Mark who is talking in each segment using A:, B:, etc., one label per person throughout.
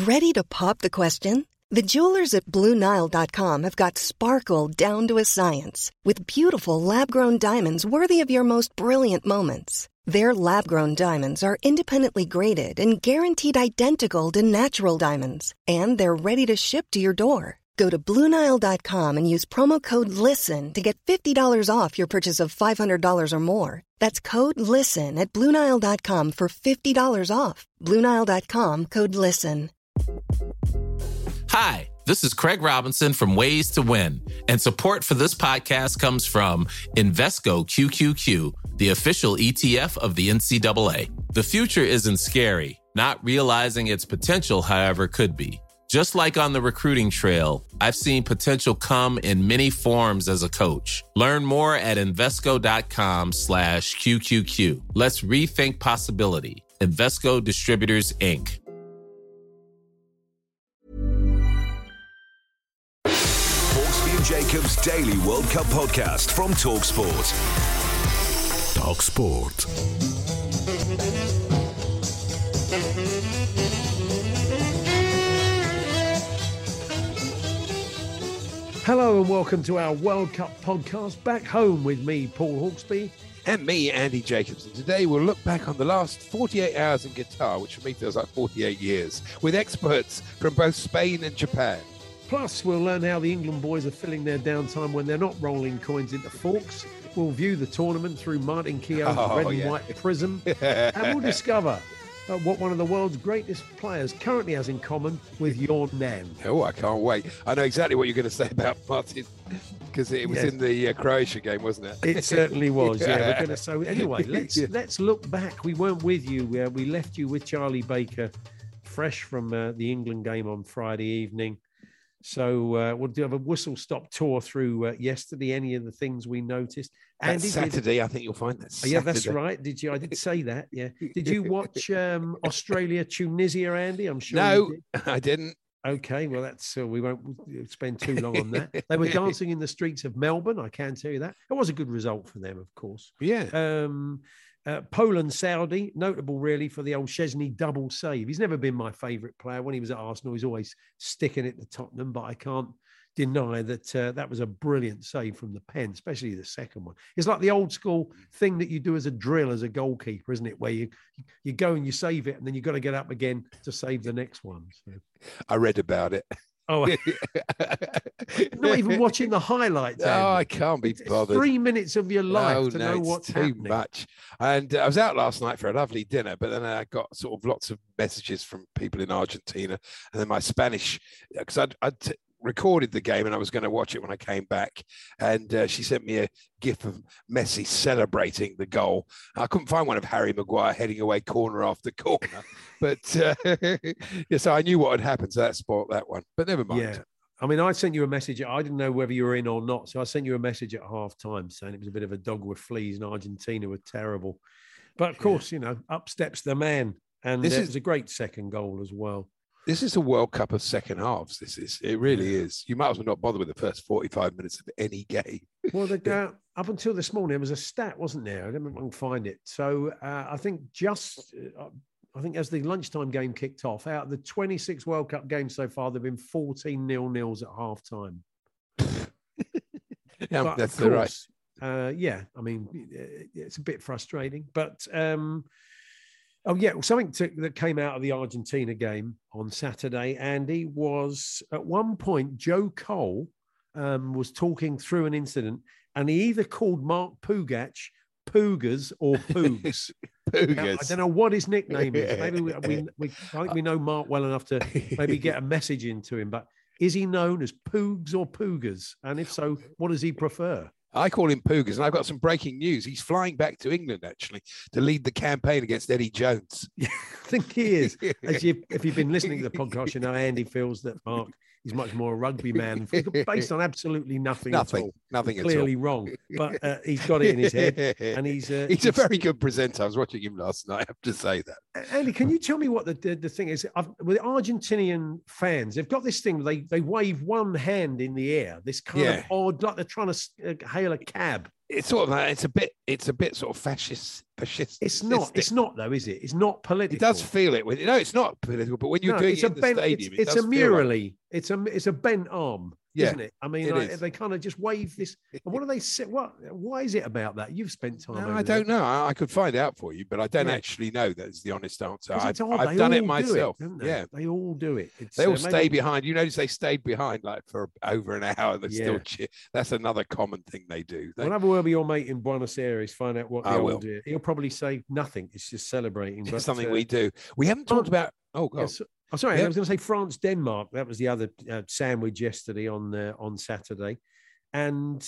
A: Ready to pop the question? The jewelers at BlueNile.com have got sparkle down to a science with beautiful lab-grown diamonds worthy of your most brilliant moments. Their lab-grown diamonds are independently graded and guaranteed identical to natural diamonds, and they're ready to ship to your door. Go to BlueNile.com and use promo code LISTEN to get $50 off your purchase of $500 or more. That's code LISTEN at BlueNile.com for $50 off. BlueNile.com, code LISTEN.
B: Hi, this is Craig Robinson from Ways to Win, and support for this podcast comes from Invesco QQQ, the official ETF of the NCAA. The future isn't scary. Not realizing its potential, however, could be. Just like on the recruiting trail, I've seen potential come in many forms as a coach. Learn more at Invesco.com/QQQ. Let's rethink possibility. Invesco Distributors, Inc.
C: Hawksby and Jacobs Daily World Cup Podcast from TalkSport. TalkSport.
D: Hello and welcome to our World Cup podcast. Back home with me, Paul Hawksby.
E: And me, Andy Jacobs. And today we'll look back on the last 48 hours in Qatar, which for me feels like 48 years, with experts from both Spain and Japan.
D: Plus, we'll learn how the England boys are filling their downtime when they're not rolling coins into forks. We'll view the tournament through Martin Keogh's red and white prism. And we'll discover what one of the world's greatest players currently has in common with your nan.
E: Oh, I can't wait. I know exactly what you're going to say about Martin, because it was in the Croatia game, wasn't it?
D: It certainly was, yeah. So anyway, let's look back. We weren't with you. We left you with Charlie Baker, fresh from the England game on Friday evening. So we'll have a whistle-stop tour through yesterday, any of the things we noticed.
E: That's Saturday, I think you'll find that Saturday.
D: Yeah, that's right. Did you? I did say that, yeah. Did you watch Australia-Tunisia, Andy? I'm sure
E: No,
D: you did.
E: I didn't.
D: Okay, well, that's we won't spend too long on that. They were dancing in the streets of Melbourne, I can tell you that. It was a good result for them, of course.
E: Yeah.
D: Poland, Saudi, notable really for the old Szczesny double save. He's never been my favourite player. When he was at Arsenal, he's always sticking it to Tottenham, but I can't deny that that was a brilliant save from the pen, especially the second one. It's like the old school thing that you do as a drill as a goalkeeper, isn't it? Where you go and you save it, and then you've got to get up again to save the next one. So.
E: I read about it.
D: Oh, not even watching the highlights.
E: No, I can't be bothered.
D: 3 minutes of your life to know what's
E: too
D: happening.
E: much. And I was out last night for a lovely dinner, but then I got sort of lots of messages from people in Argentina, and then my Spanish, because I'd recorded the game and I was going to watch it when I came back, and she sent me a gif of Messi celebrating the goal. I couldn't find one of Harry Maguire heading away corner after corner, but yeah, so I knew what had happened, so that spoiled that one, but never mind.
D: Yeah. I mean, I sent you a message. I didn't know whether you were in or not, so I sent you a message at half time saying it was a bit of a dog with fleas and Argentina were terrible. But of course, you know, up steps the man, and it was a great second goal as well.
E: This is a World Cup of second halves. It really is. You might as well not bother with the first 45 minutes of any game.
D: Well, up until this morning, there was a stat, wasn't there? I didn't find it. So I think as the lunchtime game kicked off, out of the 26 World Cup games so far, there have been 14 0-0s at half time.
E: Yeah, that's right.
D: Yeah, I mean, it's a bit frustrating, but something that came out of the Argentina game on Saturday, Andy, was at one point Joe Cole was talking through an incident, and he either called Mark Pougac Poogers or Poogs.
E: Poogers.
D: Now, I don't know what his nickname is. Maybe I think we know Mark well enough to maybe get a message into him, but is he known as Poogs or Poogers? And if so, what does he prefer?
E: I call him Poogers, and I've got some breaking news. He's flying back to England, actually, to lead the campaign against Eddie Jones.
D: I think he is. If you've been listening to the podcast, you know Andy feels that Mark is much more a rugby man, based on absolutely nothing at all.
E: Nothing at all.
D: Clearly wrong, but he's got it in his head, and he's
E: a very good presenter. I was watching him last night, I have to say that.
D: Andy, can you tell me what the thing is? With Argentinian fans, they've got this thing, they wave one hand in the air, this kind of odd, like they're trying to hail hail a cab.
E: It's sort of like, it's a bit sort of fascist.
D: It's not though, is it? It's not political.
E: It does feel it. No, it's not political. But when you're doing it in the stadium,
D: it's a murally. It's a bent arm, isn't it? I mean, they kind of just wave this. And what do they say? Why is it about that? You've spent time.
E: No, I don't know. I could find out for you, but I don't actually know. That's the honest answer. I've done it myself.
D: They all do it.
E: They all stay behind. You notice they stayed behind like for over an hour. They still cheer. That's another common thing they do.
D: We'll have a word with your mate in Buenos Aires. Find out what they all do. He'll probably say nothing. It's just celebrating.
E: It's something we do. We haven't talked about. Oh God.
D: Yes. Oh, sorry, I was going to say France-Denmark. That was the other sandwich yesterday on Saturday. And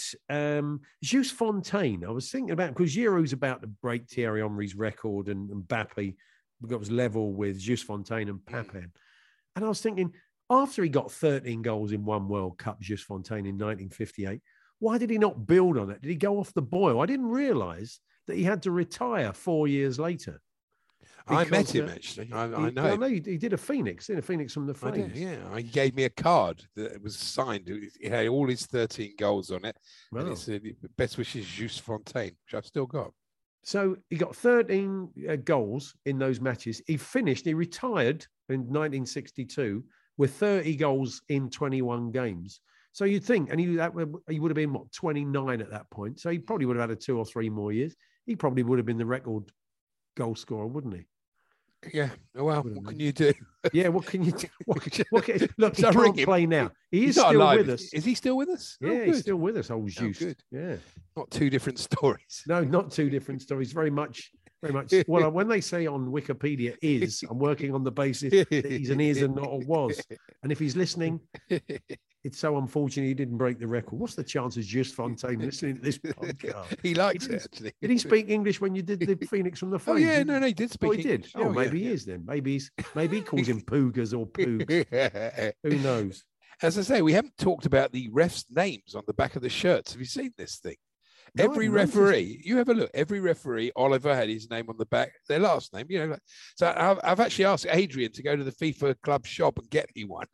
D: Jules Fontaine, I was thinking about, because Giroud's about to break Thierry Henry's record and Mbappe was level with Jules Fontaine and Papin. And I was thinking, after he got 13 goals in one World Cup, Jules Fontaine in 1958, why did he not build on it? Did he go off the boil? I didn't realise that he had to retire 4 years later.
E: Because, I met him actually. I know.
D: I know he did a Phoenix. Did a Phoenix from the Flames.
E: He gave me a card that was signed. It had all his 13 goals on it. Wow. And it said, "Best wishes, Jules Fontaine," which I've still got.
D: So he got 13 goals in those matches. He retired in 1962 with 30 goals in 21 games. So you'd think, and he would have been, 29 at that point. So he probably would have had 2 or 3 more years. He probably would have been the record goal scorer, wouldn't he?
E: Yeah. Well, what can you do?
D: Yeah, what can you do? Look, he can't play now. He's still with us.
E: Is he still with us?
D: Yeah, he's still with us, old Juice.
E: Good.
D: Yeah.
E: Not 2 different stories.
D: No, not 2 different stories. Very much. Well, when they say on Wikipedia I'm working on the basis that he's an is and not a was. And if he's listening, it's so unfortunate he didn't break the record. What's the chances Jules Fontaine listening to this podcast?
E: He likes it, actually.
D: Did he speak English when you did the Phoenix from the Flames?
E: Oh, yeah, no, he did speak English.
D: He did. Maybe he is then. Maybe he calls him Poogas or Poogs. Who knows?
E: As I say, we haven't talked about the refs' names on the back of the shirts. Have you seen this thing? Every referee, you have a look. Every referee, Oliver had his name on the back, their last name. So I've actually asked Adrian to go to the FIFA club shop and get me one.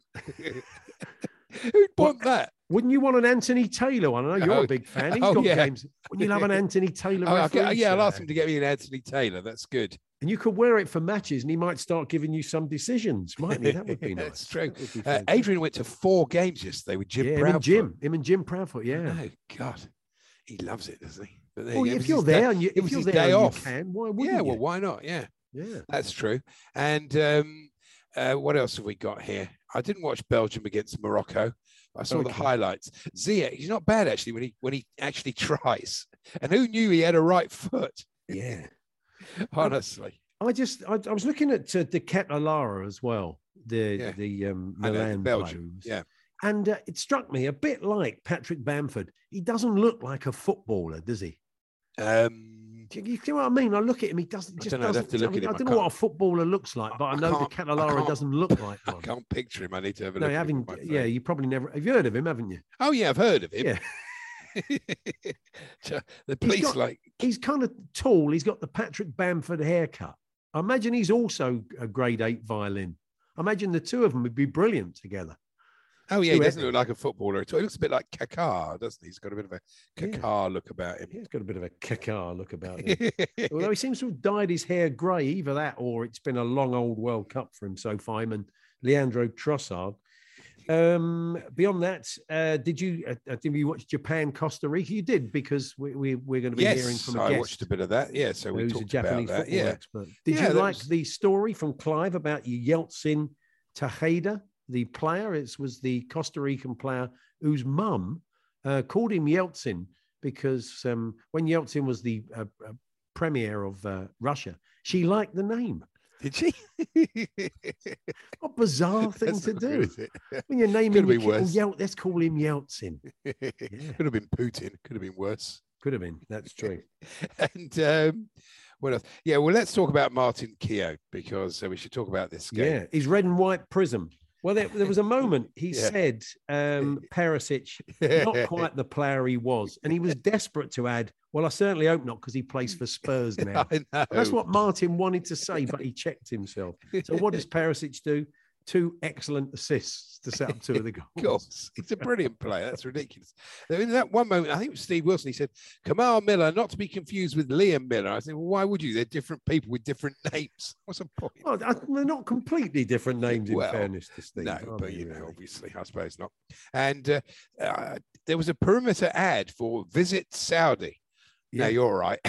E: Who'd want that?
D: Wouldn't you want an Anthony Taylor one? I know you're a big fan. He's got games. Wouldn't you have an Anthony Taylor referee?
E: I'll ask him to get me an Anthony Taylor. That's good.
D: And you could wear it for matches, and he might start giving you some decisions, mightn't he? That would be nice.
E: That's true. Adrian went to 4 games yesterday with Jim Proudfoot.
D: Him and Jim Proudfoot, yeah.
E: Oh, God. He loves it, doesn't he? But
D: if you're there and you can, why wouldn't you?
E: Well, why not? Yeah, that's true. And what else have we got here? I didn't watch Belgium against Morocco. I saw the highlights. Ziyech, he's not bad actually when he actually tries. And who knew he had a right foot?
D: Yeah,
E: honestly.
D: I was looking at De Ketelaere as well. The Milan
E: Belgium.
D: Players. Yeah. And it struck me a bit like Patrick Bamford. He doesn't look like a footballer, does he? You see what I mean? I look at him. He doesn't. I don't know what a footballer looks like, but I know De Ketelaere doesn't look like one.
E: I can't picture him. I need to have a look.
D: You probably never. Have you heard of him? Haven't you?
E: Oh yeah, I've heard of him.
D: Yeah.
E: The police
D: he's kind of tall. He's got the Patrick Bamford haircut. I imagine he's also a grade 8 violin. I imagine the two of them would be brilliant together.
E: Oh, yeah, he doesn't look like a footballer at all. He looks a bit like Kaká, doesn't he? He's got a bit of a Kaká look about him.
D: He's got a bit of a Kaká look about him. Although he seems to have dyed his hair grey, either that or it's been a long old World Cup for him so far, him and Leandro Trossard. Beyond that, did you watch Japan, Costa Rica? You did, because we're going to be hearing from a guest.
E: I watched a bit of that. Yeah, so we talked
D: a Japanese
E: about that.
D: Football expert. Did you like the story from Clive about Yeltsin Tejeda? The player, it was the Costa Rican player whose mum called him Yeltsin because when Yeltsin was the premier of Russia, she liked the name.
E: Did she?
D: What bizarre thing to do. When you're naming let's call him Yeltsin.
E: Could have been Putin. Could have been worse.
D: Could have been. That's true.
E: And what else? Yeah, well, let's talk about Martin Keown because we should talk about this game.
D: Yeah, his red and white prism. Well, there was a moment he said Perisic, not quite the player he was. And he was desperate to add, well, I certainly hope not, because he plays for Spurs now.
E: I know.
D: That's what Martin wanted to say, but he checked himself. So what does Perisic do? 2 excellent assists to set up 2 of the goals.
E: Of course, he's a brilliant player. That's ridiculous. In that one moment, I think it was Steve Wilson. He said, "Kamal Miller, not to be confused with Liam Miller." I said, "Well, why would you? They're different people with different names. What's the point?"
D: Well, they're not completely different names, in fairness to Steve.
E: No, but obviously, I suppose not. And there was a perimeter ad for Visit Saudi. Yeah, you're all right.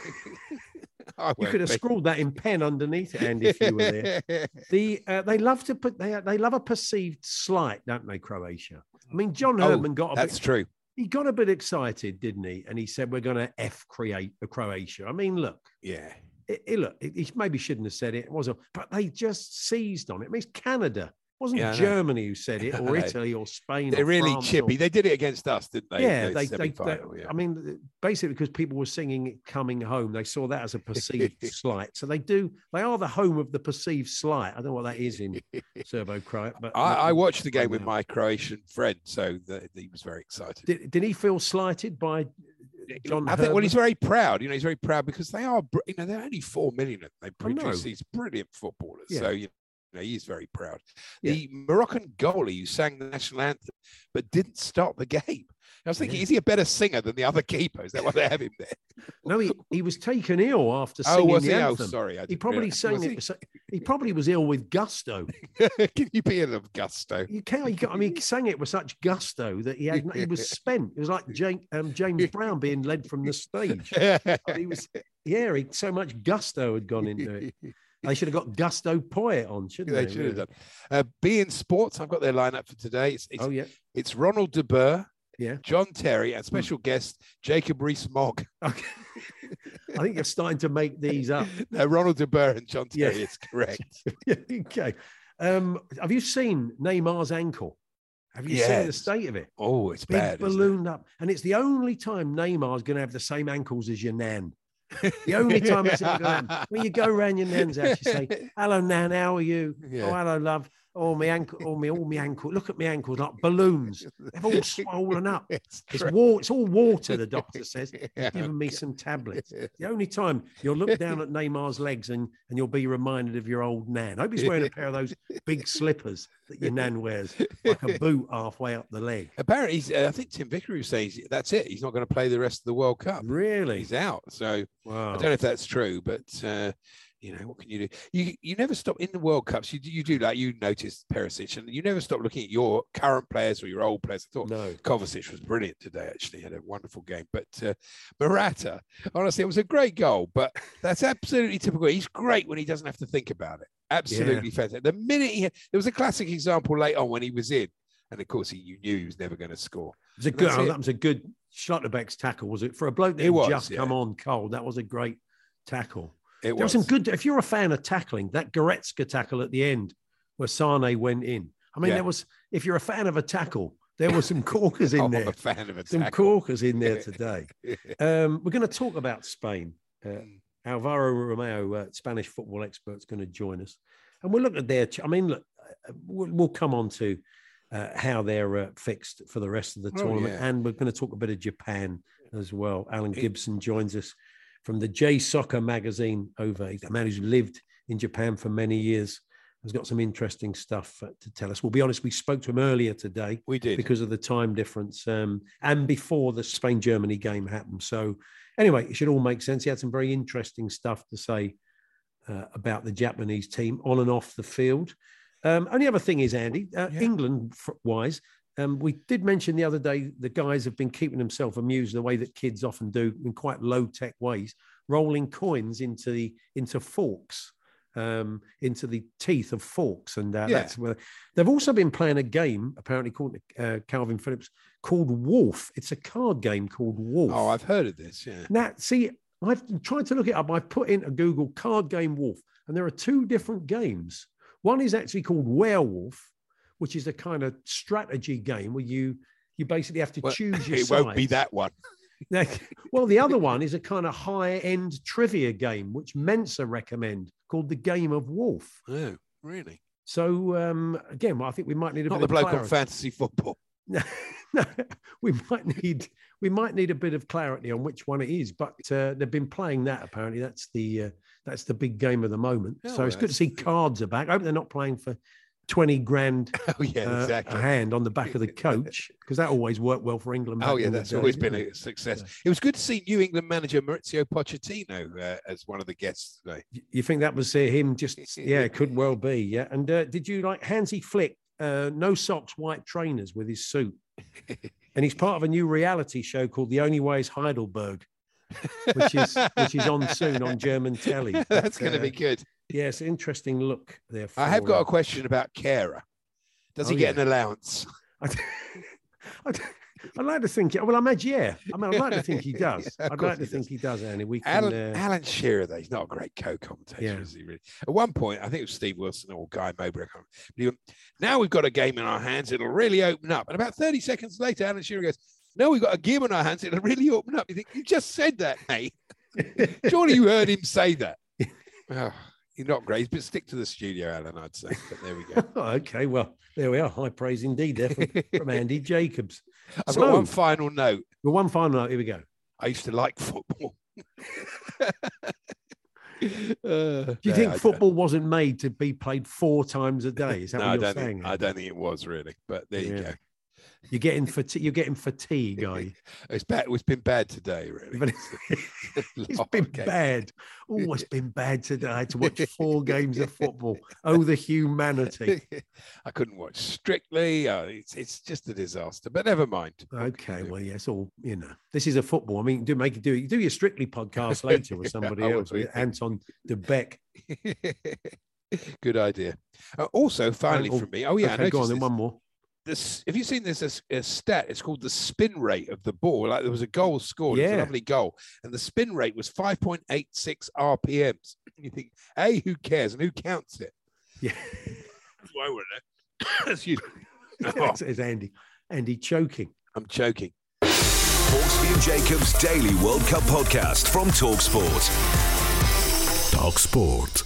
D: You could have scrawled that in pen underneath it, Andy, if you were there. They love to put they love a perceived slight, don't they, Croatia? I mean, John Herdman got a
E: that's true.
D: He got a bit excited, didn't he? And he said, "We're going to create a Croatia." I mean, look,
E: yeah,
D: he maybe shouldn't have said it. It wasn't, but they just seized on it. It means Canada. It wasn't Germany who said it, or Italy, or Spain.
E: They're really
D: France,
E: chippy. They did it against us, didn't they?
D: Yeah, they I mean, basically, because people were singing it "Coming Home," they saw that as a perceived slight. So they are the home of the perceived slight. I don't know what that is in Serbo-Croat, but
E: I watched the game with my Croatian friend, so he was very excited.
D: Did he feel slighted by John?
E: I think. Well, he's very proud. He's very proud because they are. They're only 4 million. They produce these brilliant footballers. Yeah. So he's very proud. Yeah. The Moroccan goalie who sang the national anthem but didn't start the game. I was thinking, is he a better singer than the other keepers? Is that why they have him there?
D: No, he was taken ill after singing the anthem.
E: Oh, sorry.
D: He probably sang it. He probably was ill with gusto.
E: Can you be ill of gusto?
D: You can't. I mean, he sang it with such gusto that he was spent. It was like James Brown being led from the stage. He was, so much gusto had gone into it. They should have got Gusto Poyet on, shouldn't they?
E: They should have done. Be in Sports, I've got their lineup for today. It's Ronald de Boer, John Terry, and special guest Jacob Rees-Mogg.
D: Okay. I think you're starting to make these up.
E: No, Ronald de Boer and John Terry is correct.
D: Okay. Have you seen Neymar's ankle? Have you seen the state of it?
E: Oh, it's bad.
D: Ballooned up. And it's the only time Neymar's going to have the same ankles as your nan. The only time it's ever going to happen. When you go around your nan's house, you say, "Hello, Nan, how are you?" Yeah. "Oh, hello, love." "Oh, my ankle, all my ankle. Look at my ankles, like balloons. They've all swollen up. It's all water," the doctor says. "Giving me some tablets." The only time you'll look down at Neymar's legs and you'll be reminded of your old nan. I hope he's wearing a pair of those big slippers that your nan wears, like a boot halfway up the leg.
E: Apparently, I think Tim Vickery says that's it. He's not going to play the rest of the World Cup.
D: Really?
E: He's out. So
D: wow.
E: I don't know if that's true, but what can you do? You never stop in the World Cups. You do, like you noticed Perisic, and you never stop looking at your current players or your old players. I thought Kovacic was brilliant today. Actually, he had a wonderful game. But Morata, honestly, it was a great goal. But that's absolutely typical. He's great when he doesn't have to think about it. Absolutely fantastic. The minute there was a classic example late on when he was in, and of course you knew he was never going to score.
D: That was a good Schlotterbeck's tackle, was it? For a bloke that just come on cold, that was a great tackle. There was some good. If you're a fan of tackling, that Goretzka tackle at the end where Sane went in. I mean, there was. If you're a fan of a tackle, there were some corkers in there.
E: I'm a fan of a
D: some
E: tackle.
D: Corkers in there today. We're going to talk about Spain. Alvaro Romeo, Spanish football expert, is going to join us, and we'll look at their. I mean, look, we'll come on to how they're fixed for the rest of the tournament, and we're going to talk a bit of Japan as well. Alan Gibson joins us from the J Soccer magazine, a man who's lived in Japan for many years, has got some interesting stuff to tell us. We'll be honest, we spoke to him earlier today.
E: We did.
D: Because of the time difference and before the Spain-Germany game happened. So anyway, it should all make sense. He had some very interesting stuff to say about the Japanese team on and off the field. Only other thing is, Andy, England-wise, we did mention the other day the guys have been keeping themselves amused the way that kids often do in quite low-tech ways, rolling coins into forks, into the teeth of forks. And that's where they've also been playing a game, apparently called Calvin Phillips, called Wolf. It's a card game called Wolf.
E: Oh, I've heard of this, yeah.
D: Now, see, I've tried to look it up. I've put in a Google card game Wolf, and there are 2 different games. One is actually called Werewolf, which is a kind of strategy game where you basically have to choose your sides.
E: It won't be that one.
D: Well, the other one is a kind of high-end trivia game, which Mensa recommend, called the Game of Wolf.
E: Oh, really?
D: So, again, I think we might need a bit of clarity.
E: Not the bloke on fantasy football.
D: No, we might need a bit of clarity on which one it is. But they've been playing that, apparently. That's the big game of the moment. Oh, so it's good to see cards are back. I hope they're not playing for 20 grand
E: Oh, yeah, exactly.
D: a hand on the back of the coach, because that always worked well for England.
E: Oh, yeah, that's always been a success.
D: So,
E: it was good to see New England manager Maurizio Pochettino as one of the guests today.
D: you think that was him? Just it could well be. Yeah. And did you like Hansi Flick? No socks, white trainers with his suit, and he's part of a new reality show called The Only Way is Heidelberg, which is on soon on German telly.
E: That's going to be good.
D: Yes, interesting look there.
E: I have got a question about Kehrer. Does he get an allowance?
D: I'd like to think. Well, I'd like to think he does. I'd like to think he does, Andy. We can,
E: Alan Shearer, though, he's not a great co-commentator, is he really? At one point, I think it was Steve Wilson or Guy Mowbray. Now we've got a game in our hands. It'll really open up. And about 30 seconds later, Alan Shearer goes, "No, we've got a game in our hands. It'll really open up." You think, you just said that, mate. Surely you heard him say that. Oh, you're not great, but stick to the studio, Alan, I'd say. But there we go.
D: Okay, well, there we are. High praise indeed there from Andy Jacobs.
E: I've got one final note.
D: One final note. Here we go.
E: I used to like football.
D: Do you think football wasn't made to be played 4 times a day? Is that what you're saying?
E: I don't think it was really, but there you go.
D: You're getting fatigue, are you?
E: It's bad. It's been bad today, really.
D: But it's been bad. Oh, it's been bad today. I had to watch 4 games of football. Oh, the humanity.
E: I couldn't watch Strictly. It's just a disaster, but never mind.
D: Okay, well, yes, all this is a football. I mean, do your Strictly podcast later with somebody else, with Anton de Beek.
E: Good idea. Also, finally from me. Oh, yeah.
D: Okay, go on, then one more.
E: Have you seen this a stat? It's called the spin rate of the ball. Like there was a goal scored, it was a lovely goal, and the spin rate was 5.86 RPMs. You think, who cares and who counts it?
D: Yeah,
E: that's why we're there. Excuse me.
D: It's Andy choking.
E: I'm choking.
C: Hawksby and Jacobs Daily World Cup Podcast from TalkSport. TalkSport.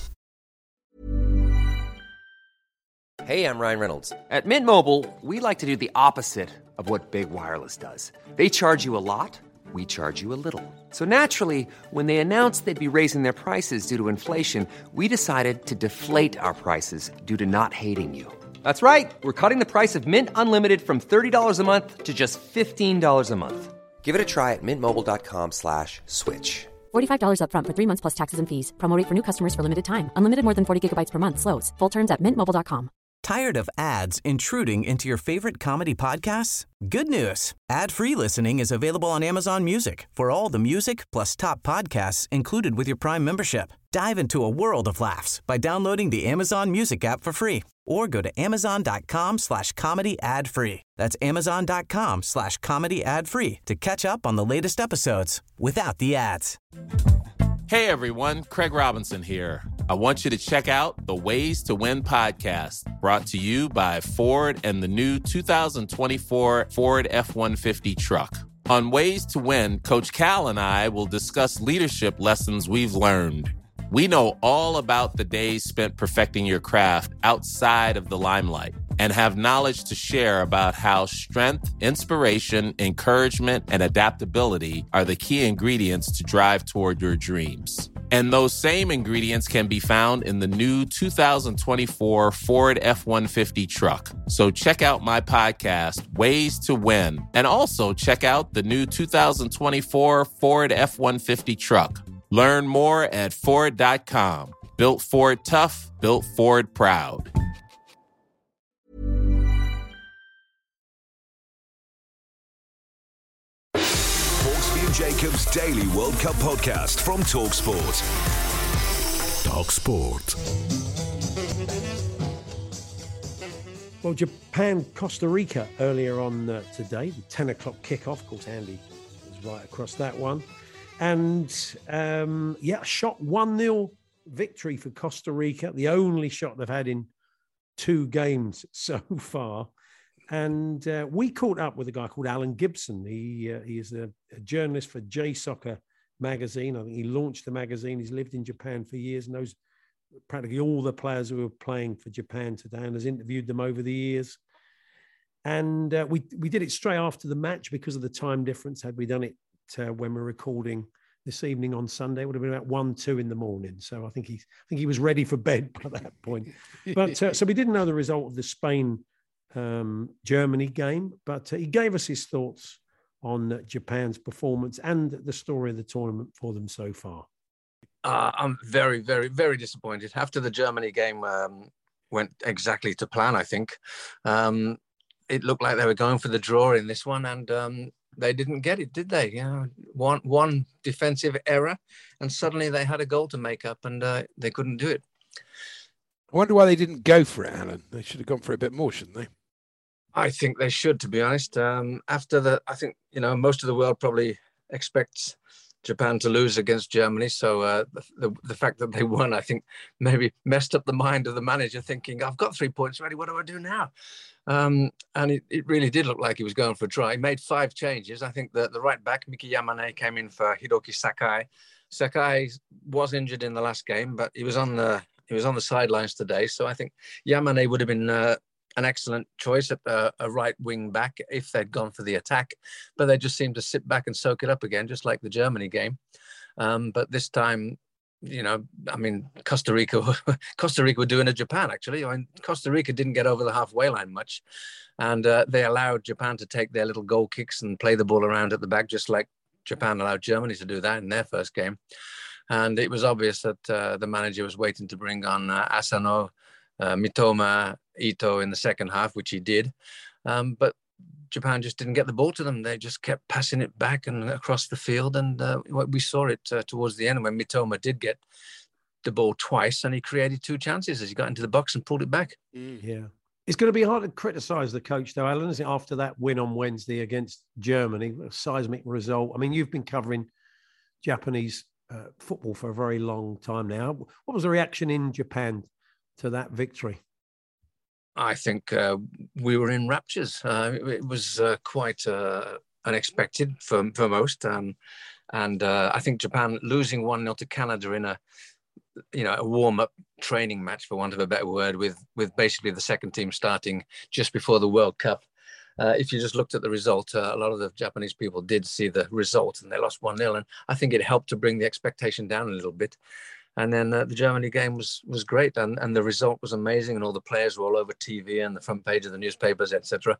F: Hey, I'm Ryan Reynolds. At Mint Mobile, we like to do the opposite of what Big Wireless does. They charge you a lot, we charge you a little. So naturally, when they announced they'd be raising their prices due to inflation, we decided to deflate our prices due to not hating you. That's right. We're cutting the price of Mint Unlimited from $30 a month to just $15 a month. Give it a try at mintmobile.com/switch.
G: $45 up front for 3 months plus taxes and fees. Promo rate for new customers for limited time. Unlimited more than 40 gigabytes per month. Slows full terms at mintmobile.com.
H: Tired of ads intruding into your favorite comedy podcasts? Good news. Ad-free listening is available on Amazon Music for all the music plus top podcasts included with your Prime membership. Dive into a world of laughs by downloading the Amazon Music app for free or go to amazon.com/comedy ad-free. That's amazon.com/comedy ad-free to catch up on the latest episodes without the ads.
B: Hey everyone, Craig Robinson here. I want you to check out the Ways to Win podcast, brought to you by Ford and the new 2024 Ford F-150 truck. On Ways to Win, Coach Cal and I will discuss leadership lessons we've learned. We know all about the days spent perfecting your craft outside of the limelight and have knowledge to share about how strength, inspiration, encouragement, and adaptability are the key ingredients to drive toward your dreams. And those same ingredients can be found in the new 2024 Ford F-150 truck. So check out my podcast, Ways to Win, and also check out the new 2024 Ford F-150 truck. Learn more at Ford.com. Built Ford tough, built Ford proud.
C: Hawksby and Jacobs Daily World Cup Podcast from TalkSport. TalkSport.
D: Well, Japan, Costa Rica earlier on today, the 10 o'clock kickoff. Of course, Andy was right across that one. And shot 1-0 victory for Costa Rica, the only shot they've had in 2 games so far. And we caught up with a guy called Alan Gibson. He is a journalist for J Soccer magazine. I think he launched the magazine. He's lived in Japan for years, knows practically all the players who are playing for Japan today and has interviewed them over the years. And we did it straight after the match because of the time difference. Had we done it when we're recording this evening on Sunday. It would have been about 1-2 in the morning. So I think he was ready for bed by that point. But so we didn't know the result of the Spain Germany game, but he gave us his thoughts on Japan's performance and the story of the tournament for them so far.
I: I'm very, very, very disappointed. After the Germany game went exactly to plan, I think. It looked like they were going for the draw in this one, and they didn't get it, did they? One defensive error, and suddenly they had a goal to make up, and they couldn't do it.
E: I wonder why they didn't go for it, Alan. They should have gone for it a bit more, shouldn't they?
I: I think they should, to be honest. I think, most of the world probably expects Japan to lose against Germany. So the fact that they won, I think, maybe messed up the mind of the manager, thinking, I've got 3 points ready. What do I do now? And it really did look like he was going for a try. He made 5 changes. I think that the right back, Miki Yamane, came in for Hiroki Sakai. Sakai was injured in the last game, but he was on the sidelines today. So I think Yamane would have been an excellent choice at a right wing back if they'd gone for the attack, but they just seemed to sit back and soak it up again, just like the Germany game. But this time, Costa Rica were doing a Japan, actually. Costa Rica didn't get over the halfway line much, and they allowed Japan to take their little goal kicks and play the ball around at the back, just like Japan allowed Germany to do that in their first game. And it was obvious that the manager was waiting to bring on Asano, Mitoma, Ito in the second half, which he did. But Japan just didn't get the ball to them. They just kept passing it back and across the field. And we saw it towards the end when Mitoma did get the ball twice, and he created 2 chances as he got into the box and pulled it back.
D: Yeah. It's going to be hard to criticise the coach, though, Alan, isn't it, after that win on Wednesday against Germany, a seismic result. I mean, you've been covering Japanese football for a very long time now. What was the reaction in Japan to that victory?
I: I think we were in raptures. It was quite unexpected for most. And I think Japan losing 1-0 to Canada in a warm-up training match, for want of a better word, with basically the second team starting just before the World Cup. If you just looked at the result, a lot of the Japanese people did see the result, and they lost 1-0. And I think it helped to bring the expectation down a little bit. And then the Germany game was great, and the result was amazing, and all the players were all over TV and the front page of the newspapers, etc.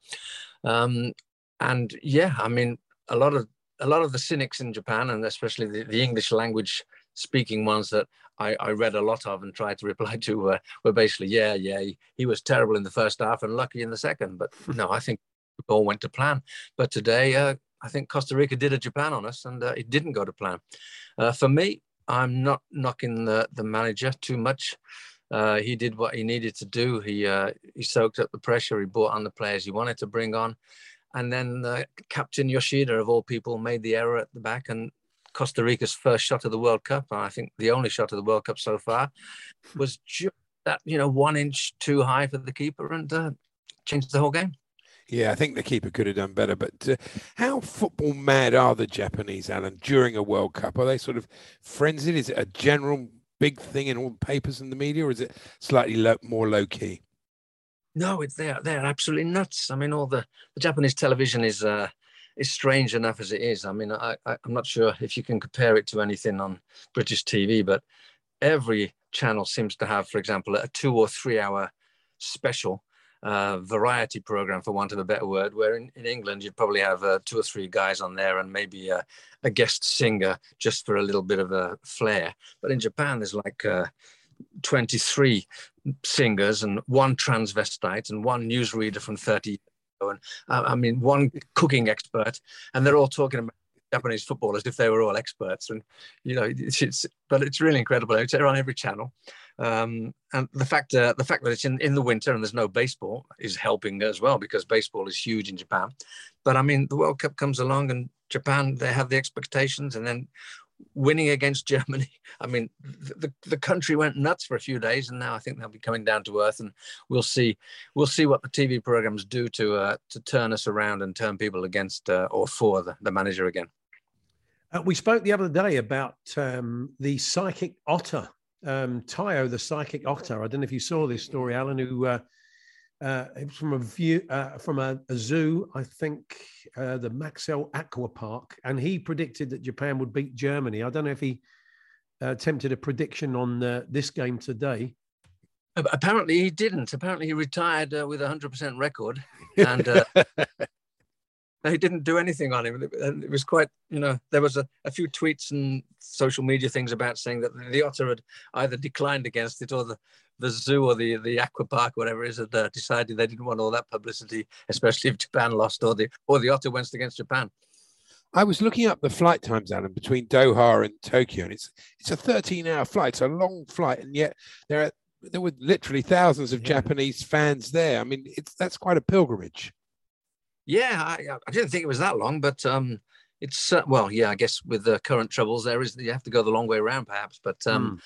I: And yeah, I mean, a lot of the cynics in Japan, and especially the English language speaking ones that I read a lot of and tried to reply to, were basically, he was terrible in the first half and lucky in the second. But no, I think it all went to plan. But today, I think Costa Rica did a Japan on us, and it didn't go to plan. For me, I'm not knocking the manager too much. He did what he needed to do. He soaked up the pressure. He brought on the players he wanted to bring on. And then Captain Yoshida, of all people, made the error at the back. And Costa Rica's first shot of the World Cup, and I think the only shot of the World Cup so far, was just that, 1 inch too high for the keeper, and changed the whole game.
E: Yeah, I think the keeper could have done better. But how football mad are the Japanese, Alan, during a World Cup? Are they sort of frenzied? Is it a general big thing in all the papers and the media, or is it slightly more low key?
I: No, they're absolutely nuts. I mean, all the Japanese television is strange enough as it is. I mean, I'm not sure if you can compare it to anything on British TV, but every channel seems to have, for example, a 2 or 3 hour special variety program, for want of a better word, where in England you'd probably have 2 or 3 guys on there and maybe a guest singer just for a little bit of a flair. But in Japan, there's like 23 singers and 1 transvestite and 1 newsreader from 30 years ago, and 1 cooking expert, and they're all talking about Japanese football as if they were all experts. And but it's really incredible. It's on every channel. And the fact that it's in the winter and there's no baseball is helping as well, because baseball is huge in Japan. But I mean, the World Cup comes along and Japan, they have the expectations, and then winning against Germany, I mean, the country went nuts for a few days, and now I think they'll be coming down to earth, and we'll see what the TV programs do to turn us around and turn people against or for the manager again.
D: We spoke the other day about the psychic otter, Tayo, the psychic otter. I don't know if you saw this story, Alan, who It was from a view from a zoo, I think, the Maxell Aqua Park, and he predicted that Japan would beat Germany. I don't know if he attempted a prediction on this game today.
I: Apparently he didn't. Apparently he retired with a 100% record, and he didn't do anything on him. It was quite, there was a few tweets and social media things about saying that the Otter had either declined against it, or the zoo or the aqua park, whatever it is, had decided they didn't want all that publicity, especially if Japan lost or the Otter went against Japan.
E: I was looking up the flight times, Alan, between Doha and Tokyo, and it's a 13-hour flight. It's a long flight, and yet there were literally thousands of Japanese fans there. I mean, that's quite a pilgrimage.
I: Yeah, I didn't think it was that long, but it's I guess with the current troubles, you have to go the long way around, perhaps. But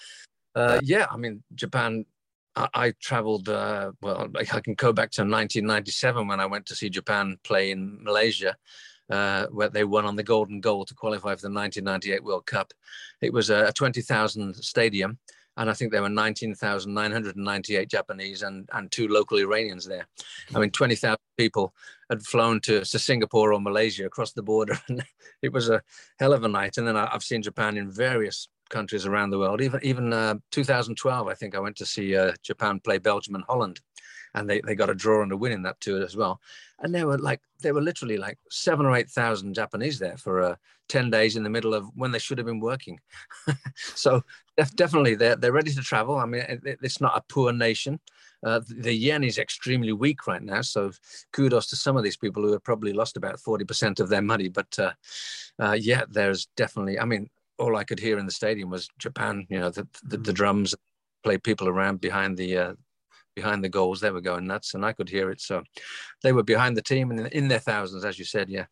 I: I mean, Japan. I traveled. I can go back to 1997 when I went to see Japan play in Malaysia, where they won on the golden goal to qualify for the 1998 World Cup. It was a 20,000 stadium, and I think there were 19,998 Japanese and 2 local Iranians there. I mean, 20,000 people had flown to Singapore or Malaysia across the border, and it was a hell of a night. And then I've seen Japan in various countries around the world. Even 2012, I think I went to see Japan play Belgium and Holland, and they got a draw and a win in that tour as well. And there were literally like 7,000 or 8,000 Japanese there for 10 days in the middle of when they should have been working. So definitely they're ready to travel. I mean, it's not a poor nation. The yen is extremely weak right now, so kudos to some of these people who have probably lost about 40% of their money. But there's definitely, I mean, all I could hear in the stadium was Japan, the drums, play people around behind the goals. They were going nuts, and I could hear it. So they were behind the team and in their thousands, as you said. Yeah.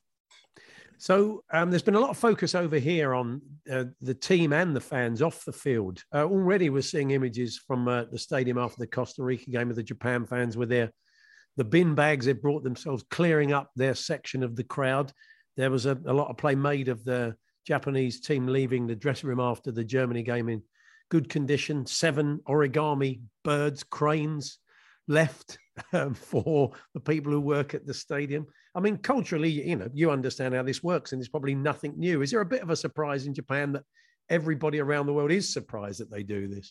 D: So there's been a lot of focus over here on the team and the fans off the field. Already we're seeing images from the stadium after the Costa Rica game of the Japan fans with the bin bags they've brought themselves, clearing up their section of the crowd. There was a lot of play made of the Japanese team leaving the dressing room after the Germany game in good condition. 7 origami birds, cranes left for the people who work at the stadium. I mean, culturally, you understand how this works, and it's probably nothing new. Is there a bit of a surprise in Japan that everybody around the world is surprised that they do this?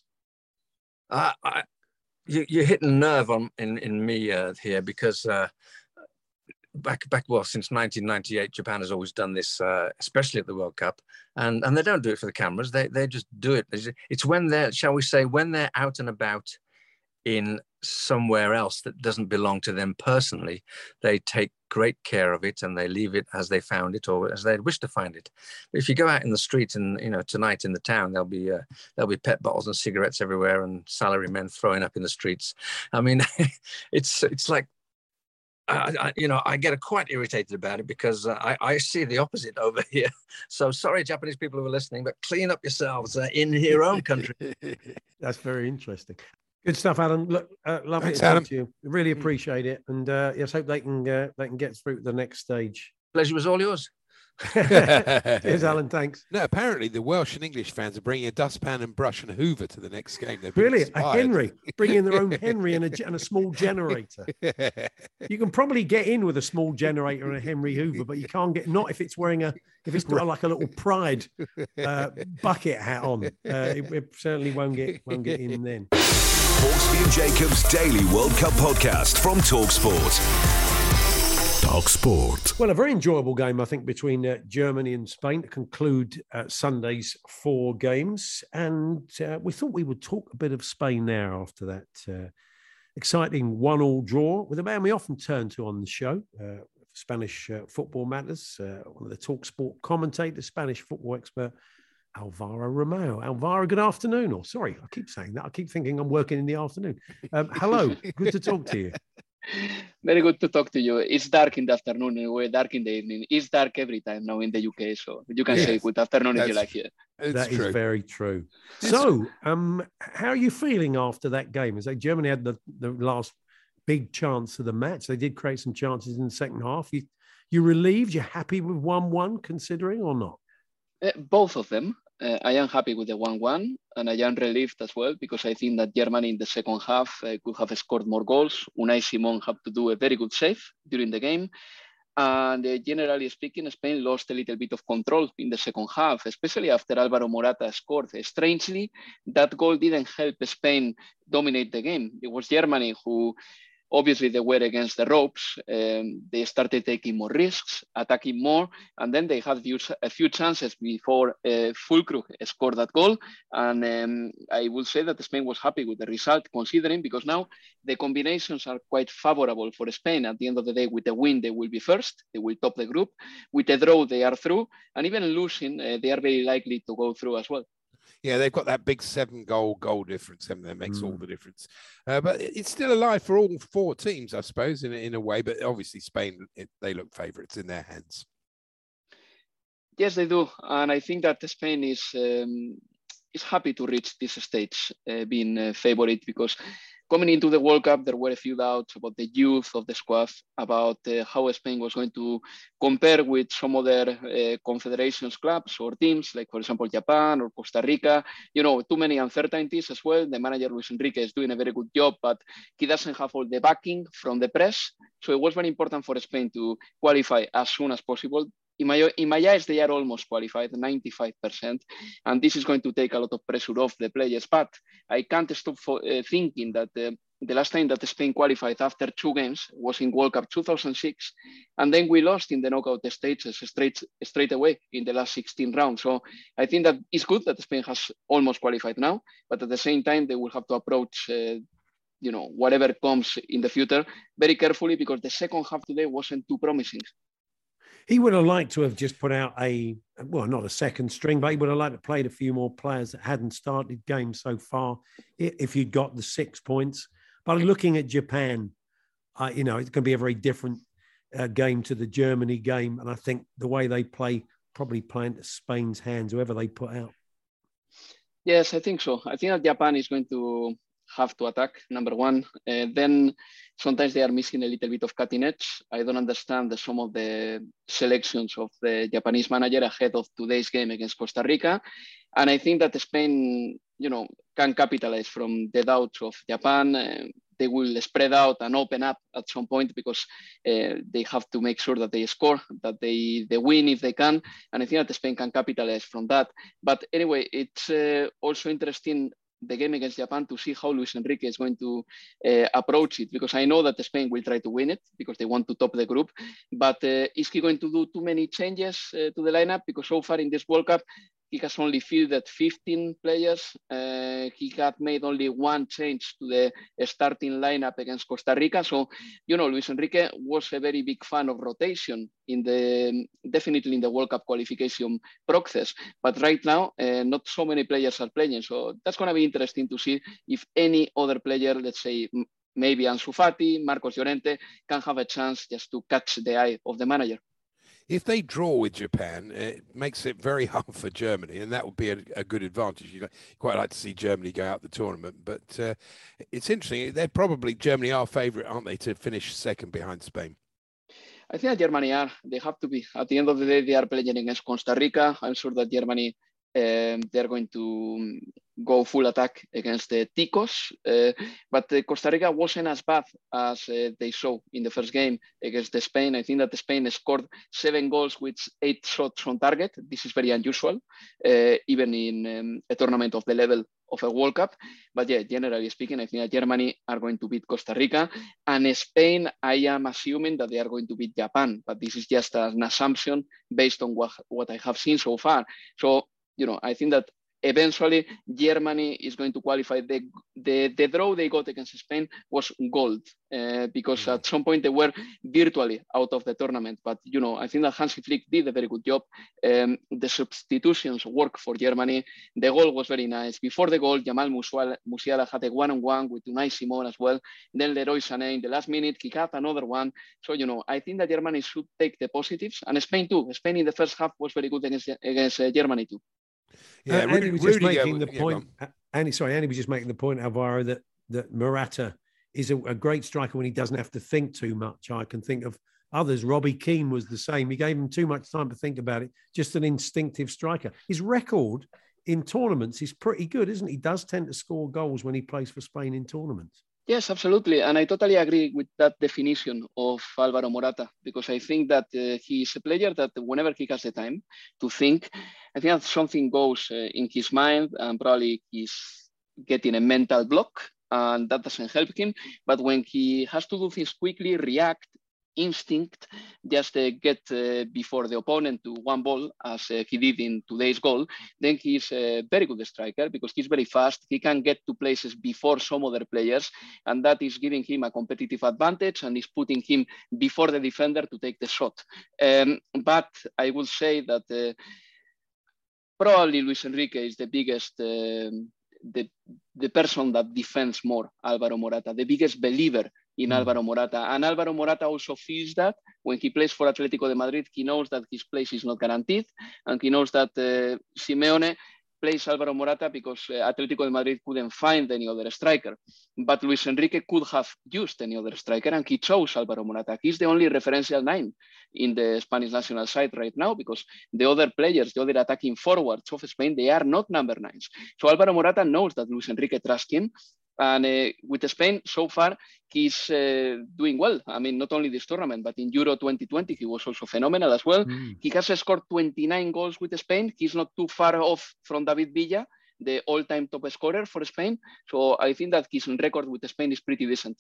I: You're hitting a nerve in me here, because back since 1998, Japan has always done this, especially at the World Cup, and they don't do it for the cameras. They just do it. It's when they're, shall we say, when they're out and about in somewhere else that doesn't belong to them personally, they take great care of it and they leave it as they found it or as they wish to find it. But if you go out in the street and tonight in the town, there'll be pet bottles and cigarettes everywhere and salarymen throwing up in the streets. I mean, it's like, I get quite irritated about it, because I see the opposite over here. So sorry, Japanese people who are listening, but clean up yourselves in your own country.
D: That's very interesting. Good stuff, Alan. Look, lovely to talk to you. Really appreciate it, and let's hope they can get through to the next stage.
I: Pleasure was all yours.
D: Cheers, Alan. Thanks.
E: No, apparently the Welsh and English fans are bringing a dustpan and brush and hoover to the next game.
D: Really, a Henry, bringing their own Henry and a small generator. You can probably get in with a small generator and a Henry Hoover, but you can't get, not if it's got like a little Pride bucket hat on. It certainly won't get in then.
C: Hawksbee and Jacobs Daily World Cup Podcast from TalkSport. TalkSport.
D: Well, a very enjoyable game, I think, between Germany and Spain to conclude Sunday's 4 games. And we thought we would talk a bit of Spain now after that exciting 1-1 draw with a man we often turn to on the show, Spanish football matters, one of the TalkSport commentators, Spanish football expert, Alvaro Romeo. Alvaro, good afternoon. Or sorry, I keep saying that. I keep thinking I'm working in the afternoon. Hello, good to talk to you.
J: Very good to talk to you. It's dark in the afternoon, we're dark in the evening. It's dark every time now in the UK, so you can say good afternoon if you like here.
D: That is very true. So, how are you feeling after that game? As like Germany had the last big chance of the match. They did create some chances in the second half. You relieved? You're happy with 1-1 considering or not?
J: Both of them. I am happy with the 1-1, and I am relieved as well because I think that Germany in the second half could have scored more goals. Unai Simon had to do a very good save during the game. And generally speaking, Spain lost a little bit of control in the second half, especially after Alvaro Morata scored. Strangely, that goal didn't help Spain dominate the game. It was Germany who, obviously, they were against the ropes. They started taking more risks, attacking more, and then they had a few chances before Füllkrug scored that goal. And I will say that Spain was happy with the result, considering, because now the combinations are quite favorable for Spain. At the end of the day, with the win, they will be first. They will top the group. With a draw, they are through. And even losing, they are very likely to go through as well.
E: Yeah, they've got that big 7-goal difference, and that makes all the difference. But it's still alive for all four teams, I suppose, in a way. But obviously, Spain, they look favourites in their hands.
J: Yes, they do, and I think that Spain is happy to reach this stage, being favourite, because coming into the World Cup, there were a few doubts about the youth of the squad, about how Spain was going to compare with some other confederations clubs or teams, like, for example, Japan or Costa Rica. You know, too many uncertainties as well. The manager, Luis Enrique, is doing a very good job, but he doesn't have all the backing from the press. So it was very important for Spain to qualify as soon as possible. In my eyes, they are almost qualified, 95%, and this is going to take a lot of pressure off the players. But I can't stop thinking that the last time that Spain qualified after 2 games was in World Cup 2006, and then we lost in the knockout stages straight away in the last 16 rounds. So I think that it's good that Spain has almost qualified now, but at the same time, they will have to approach whatever comes in the future very carefully, because the second half today wasn't too promising.
D: He would have liked to have just put out not a second string, but he would have liked to play a few more players that hadn't started games so far, if you'd got the 6 points. But looking at Japan, it's going to be a very different game to the Germany game. And I think the way they play, probably playing to Spain's hands, whoever they put out.
J: Yes, I think so. I think that Japan is going to have to attack, number one. Then sometimes they are missing a little bit of cutting edge. I don't understand some of the selections of the Japanese manager ahead of today's game against Costa Rica. And I think that Spain, can capitalize from the doubts of Japan. They will spread out and open up at some point, because they have to make sure that they score, that they win if they can. And I think that Spain can capitalize from that. But anyway, it's also interesting, the game against Japan, to see how Luis Enrique is going to approach it, because I know that Spain will try to win it because they want to top the group. But is he going to do too many changes to the lineup? Because so far in this World Cup, he has only fielded 15 players. He had made only 1 change to the starting lineup against Costa Rica. So, Luis Enrique was a very big fan of rotation definitely in the World Cup qualification process. But right now, not so many players are playing. So that's going to be interesting to see if any other player, let's say maybe Ansu Fati, Marcos Llorente, can have a chance just to catch the eye of the manager.
E: If they draw with Japan, it makes it very hard for Germany, and that would be a good advantage. You'd quite like to see Germany go out the tournament, but it's interesting. Germany are favourite, aren't they, to finish second behind Spain?
J: I think that Germany they have to be. At the end of the day, they are playing against Costa Rica. I'm sure that Germany, they're going to go full attack against the Ticos. But Costa Rica wasn't as bad as they saw in the first game against Spain. I think that Spain scored 7 goals with 8 shots on target. This is very unusual, even in a tournament of the level of a World Cup. But yeah, generally speaking, I think that Germany are going to beat Costa Rica. And Spain, I am assuming that they are going to beat Japan. But this is just an assumption based on what I have seen so far. So, I think that eventually Germany is going to qualify. The draw they got against Spain was gold, because at some point they were virtually out of the tournament. But, I think that Hansi Flick did a very good job. The substitutions work for Germany. The goal was very nice. Before the goal, Jamal Musiala had a one-on-one with Unai Simon as well. Then Leroy Sané in the last minute, he had another one. So, I think that Germany should take the positives. And Spain too. Spain in the first half was very good against Germany too.
D: Yeah, Andy was just making the point. Andy was just making the point, Alvaro, that Morata is a great striker when he doesn't have to think too much. I can think of others. Robbie Keane was the same. He gave him too much time to think about it. Just an instinctive striker. His record in tournaments is pretty good, isn't he? He does tend to score goals when he plays for Spain in tournaments.
J: Yes, absolutely. And I totally agree with that definition of Alvaro Morata, because I think that he's a player that whenever he has the time to think, I think that something goes in his mind, and probably he's getting a mental block, and that doesn't help him. But when he has to do things quickly, react, instinct, just get before the opponent to one ball, as he did in today's goal, then he's a very good striker because he's very fast. He can get to places before some other players, and that is giving him a competitive advantage and is putting him before the defender to take the shot. But I would say that probably Luis Enrique is the biggest, the person that defends more Alvaro Morata, the biggest believer in Alvaro Morata. And Alvaro Morata also feels that when he plays for Atletico de Madrid, he knows that his place is not guaranteed, and he knows that Simeone plays Alvaro Morata because Atletico de Madrid couldn't find any other striker. But Luis Enrique could have used any other striker, and he chose Alvaro Morata. He's the only referential 9 in the Spanish national side right now, because the other players, the other attacking forwards of Spain, they are not number 9s. So Alvaro Morata knows that Luis Enrique trusts him. And with Spain, so far, he's doing well. I mean, not only this tournament, but in Euro 2020, he was also phenomenal as well. He has scored 29 goals with Spain. He's not too far off from David Villa, the all-time top scorer for Spain. So I think that his record with Spain is pretty decent.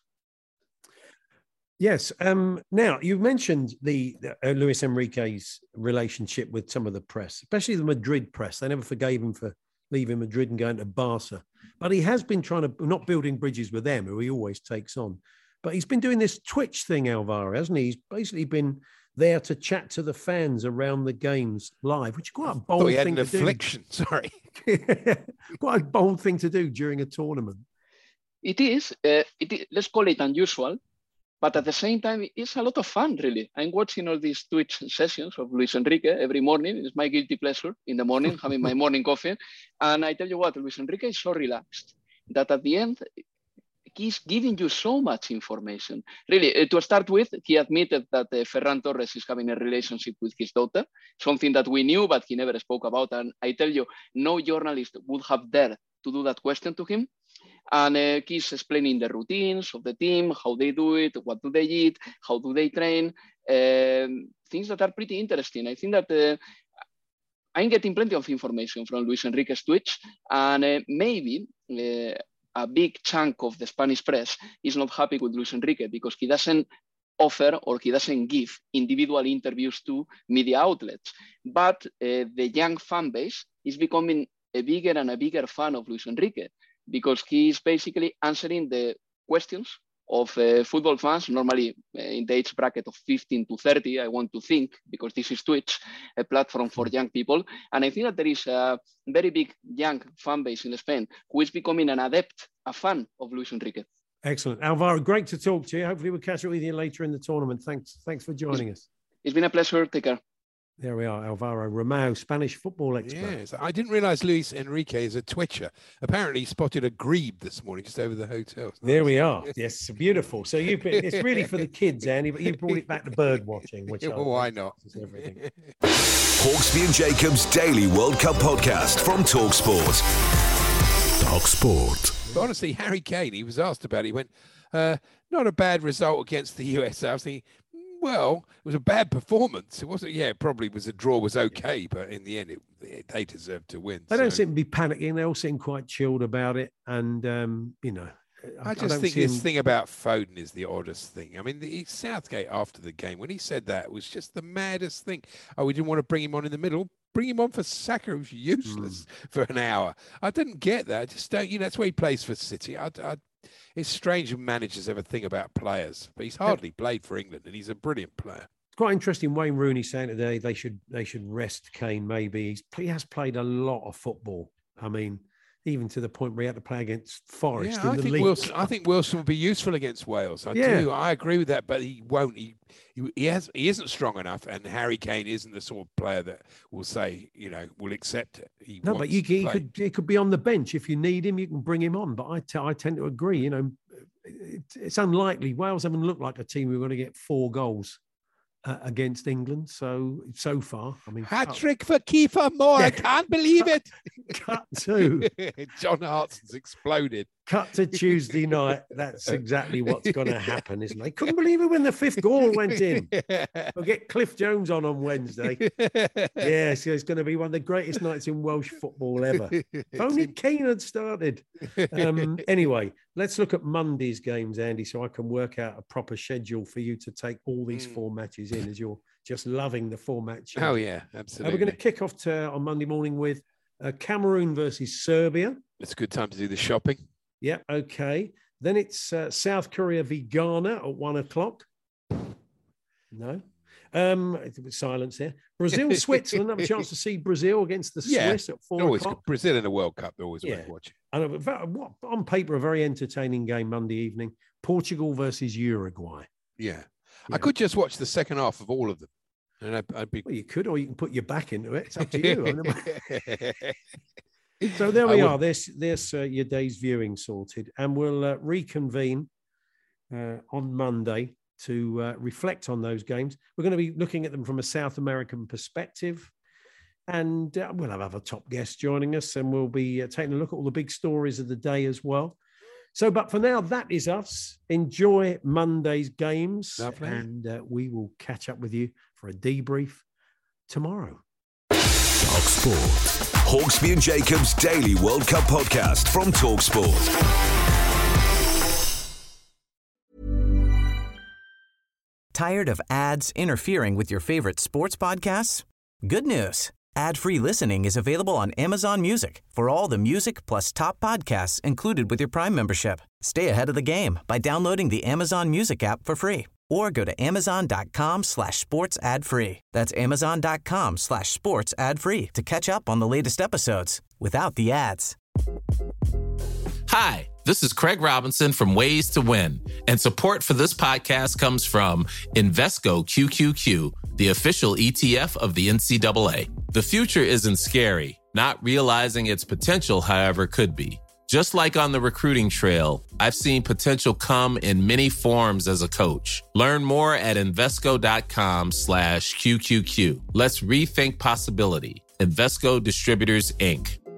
D: Yes. Now, you mentioned the Luis Enrique's relationship with some of the press, especially the Madrid press. They never forgave him for leaving Madrid and going to Barca. But he has been trying to, not building bridges with them, who he always takes on. But he's been doing this Twitch thing, Alvaro, hasn't he? He's basically been there to chat to the fans around the games live, which is quite a bold thing to do.
E: Affliction, sorry.
D: Quite a bold thing to do during a tournament.
J: It is. Let's call it unusual. But at the same time, it's a lot of fun, really. I'm watching all these Twitch sessions of Luis Enrique every morning. It's my guilty pleasure in the morning, having my morning coffee. And I tell you what, Luis Enrique is so relaxed that at the end, he's giving you so much information. Really, to start with, he admitted that Ferran Torres is having a relationship with his daughter, something that we knew, but he never spoke about. And I tell you, no journalist would have dared to do that question to him. And he's explaining the routines of the team, how they do it, what do they eat, how do they train, things that are pretty interesting. I think that I'm getting plenty of information from Luis Enrique's Twitch, and maybe a big chunk of the Spanish press is not happy with Luis Enrique because he doesn't offer or he doesn't give individual interviews to media outlets. But the young fan base is becoming a bigger and a bigger fan of Luis Enrique, because he's basically answering the questions of football fans, normally in the age bracket of 15 to 30, I want to think, because this is Twitch, a platform for young people. And I think that there is a very big young fan base in Spain who is becoming an adept, a fan of Luis Enrique.
D: Excellent. Alvaro, great to talk to you. Hopefully we'll catch up with you later in the tournament. Thanks for joining us.
J: It's been a pleasure. Take care.
D: There we are, Alvaro Romao, Spanish football expert.
E: Yes, I didn't realize Luis Enrique is a Twitcher. Apparently, he spotted a grebe this morning just over the hotel.
D: There we are. Yes, beautiful. So it's really for the kids, Andy, but you brought it back to bird watching, which
E: why not?
C: Hawksby and Jacobs Daily World Cup podcast from TalkSport. TalkSport.
E: But honestly, Harry Kane, he was asked about it. He went, not a bad result against the USA. I was thinking, well, it was a bad performance. It wasn't, probably was a draw was okay, but in the end, they deserved to win.
D: They don't seem to be panicking. They all seem quite chilled about it. And,
E: I just think this thing about Foden is the oddest thing. I mean, Southgate after the game, when he said that, was just the maddest thing. Oh, we didn't want to bring him on in the middle. Bring him on for Saka, who's useless for an hour. I didn't get that. I just don't, that's where he plays for City. It's strange when managers ever think about players, but he's hardly played for England, and he's a brilliant player.
D: It's quite interesting. Wayne Rooney saying today they should rest Kane. Maybe he has played a lot of football. I mean, even to the point where he had to play against Forest in the league.
E: I think Wilson will be useful against Wales. I do. I agree with that, but he won't. He isn't strong enough, and Harry Kane isn't the sort of player that will say, will accept it.
D: But he could be on the bench if you need him. You can bring him on. But I tend to agree. It's unlikely. Wales haven't looked like a team who are going to get 4 goals against England. So far, I mean,
E: hat-trick for Kiefer Moore. I can't believe it.
D: Cut to
E: John Hartson's exploded.
D: Cut to Tuesday night. That's exactly what's going to happen, isn't it? Couldn't believe it when the 5th goal went in. We'll get Cliff Jones on Wednesday. Yeah, so it's going to be one of the greatest nights in Welsh football ever. If only Keane had started. Anyway, let's look at Monday's games, Andy, so I can work out a proper schedule for you to take all these 4 matches in, as you're just loving the 4-match schedule.
E: Oh, yeah, absolutely.
D: We're going to kick off on Monday morning with Cameroon versus Serbia.
E: It's a good time to do the shopping.
D: Yeah, okay. Then it's South Korea v Ghana at 1:00. No. Silence here. Brazil, Switzerland. Have a chance to see Brazil against the Swiss at 4:00.
E: Brazil in the World Cup, always worth watching.
D: I know, on paper, a very entertaining game Monday evening. Portugal versus Uruguay.
E: Yeah. I could just watch the second half of all of them. And I'd be...
D: Well, you could, or you can put your back into it. It's up to you. So there we are. There's your day's viewing sorted. And we'll reconvene on Monday to reflect on those games. We're going to be looking at them from a South American perspective. And we'll have other top guests joining us. And we'll be taking a look at all the big stories of the day as well. So, but for now, that is us. Enjoy Monday's games.
E: Lovely.
D: And we will catch up with you for a debrief tomorrow.
C: Talk Sport. Hawksby and Jacobs Daily World Cup podcast from Talk Sport.
H: Tired of ads interfering with your favorite sports podcasts? Good news. Ad-free listening is available on Amazon Music for all the music plus top podcasts included with your Prime membership. Stay ahead of the game by downloading the Amazon Music app for free or go to amazon.com/sports ad free. That's amazon.com/sports ad free to catch up on the latest episodes without the ads.
B: Hi, this is Craig Robinson from Ways to Win, and support for this podcast comes from Invesco QQQ, the official ETF of the NCAA. The future isn't scary. Not realizing its potential, however, could be. Just like on the recruiting trail, I've seen potential come in many forms as a coach. Learn more at Invesco.com/QQQ. Let's rethink possibility. Invesco Distributors, Inc.